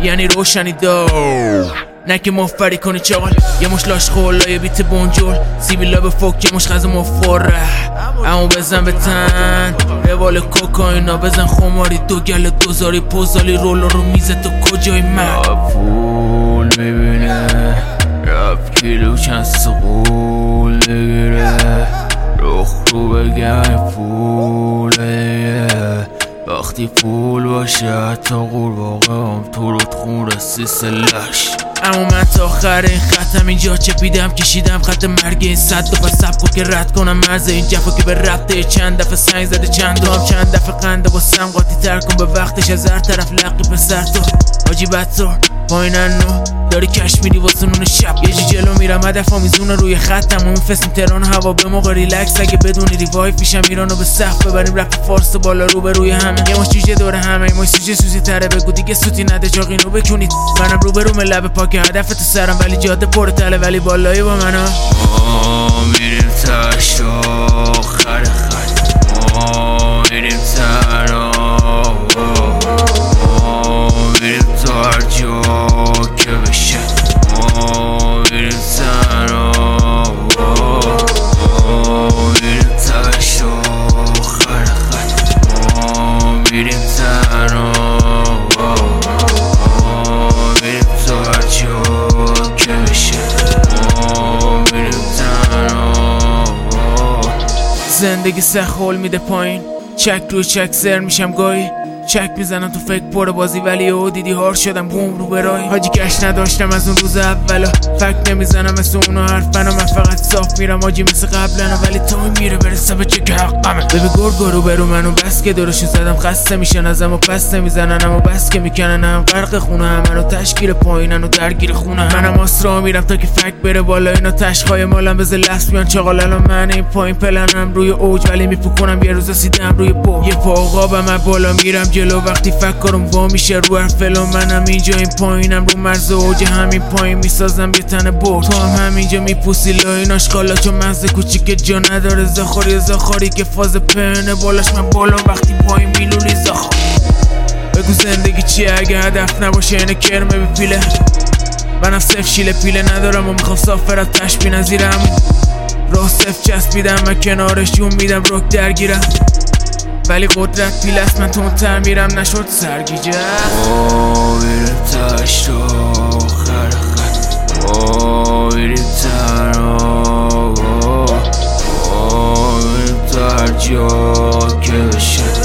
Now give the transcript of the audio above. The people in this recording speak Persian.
یعنی روشنی دار نه که مفری کنی چاقل یه مش لاش خولای بیت بونجول سیبیلا به فوک یه مش غذا مفره اما بزن به تن روال کوکائینا بزن خماری دو گل دوزاری پوزالی رولا رو میزه تو کجای من پول میبینه رفت کیلو چند سقول بگیره رخ رو بگم پوله وقتی پول باشه حتی قورباغه هم تو رود خون رسی سلش اما من تا آخر این خطم اینجا چپیدم کشیدم خط مرگ این صد دفعه سبکو که رد کنم مرز این جفا که به رفته چند دفعه سنگ زده چند دو هم چند دفعه قنده با سم قاطی تر کن به وقتش از هر طرف لقی پسر تو حاجی بدتر پایینن نو داری کش میری واسه نون شب یه جی جلو میرم هدف میزونه روی خطم اون فسیم تهران هوا به موقع ریلکس اگه بدونی ریوایف میشم ایرانو به صف ببریم رپ فارس بالا رو به روی همه یه مش جوجه دور همه یه مش سوجه سوزی تره بگو دیگه سوتی نده چاقینو بکنید منم رو به رو لب پاک هدف تو سرم ولی جاده پر تله ولی بالایی با منو میریم تاش آخر خط میریم تنها میریم تا هر جا که بشه میریم تنها میریم تاش آخر خط میریم تنها میریم تا هر جا که بشه میریم تنها زندگی سخول میده پایین چک رو چک سر میشم گاهی چک میزنم تو فکر پر بازی ولی او دیدی هار شدم بوم رو برای حاجی کش نداشتم از اون روز اولا فکر نمیزنم مثل اونو حرفنا من فقط صاف میرم حاجی مثل قبلنا ولی تو میره برسه به چک حقمه ببی گرگو رو برو منو بس که دورشون زدم خسته میشن ازم و پس نمیزنن اما بس که میکنن هم غرق خونه هم منو تشکیل پایینن و درگیر خونه هم منم آسرا میرم تا که فکر بره بالا اینا تشخای مالم بزه لست میان چاقال الان من این پایین پلنم روی اوج ولی میپکنم یه روز رسیدم روی پو یه پا آقابم بالا میرم جلو وقتی فکرم وا میشه رو هر فلان منم اینجا این پایینم رو مرز اوج همین پایین میسازم یه تن برد تو هم همینجا میپوسی لاین آشکالا چون مغز کوچیک جا نداره زخاری که فاز پهنه بالاش من بالا وقتی پایین میلولی زخار بگو زندگی چیه اگه هدف نباشه اینه کرمه بپیله منم صف شیله پیله ندارم و میخوام سافرت تش بی نظیرم راه صف چسبیدم من کنارش جون میدم رک درگیرم ولی قدرت پیل است من تندتر میرم نشد سرگیجه میریم تاش آخر خط میریم تنها میریم تا هر جا که بشه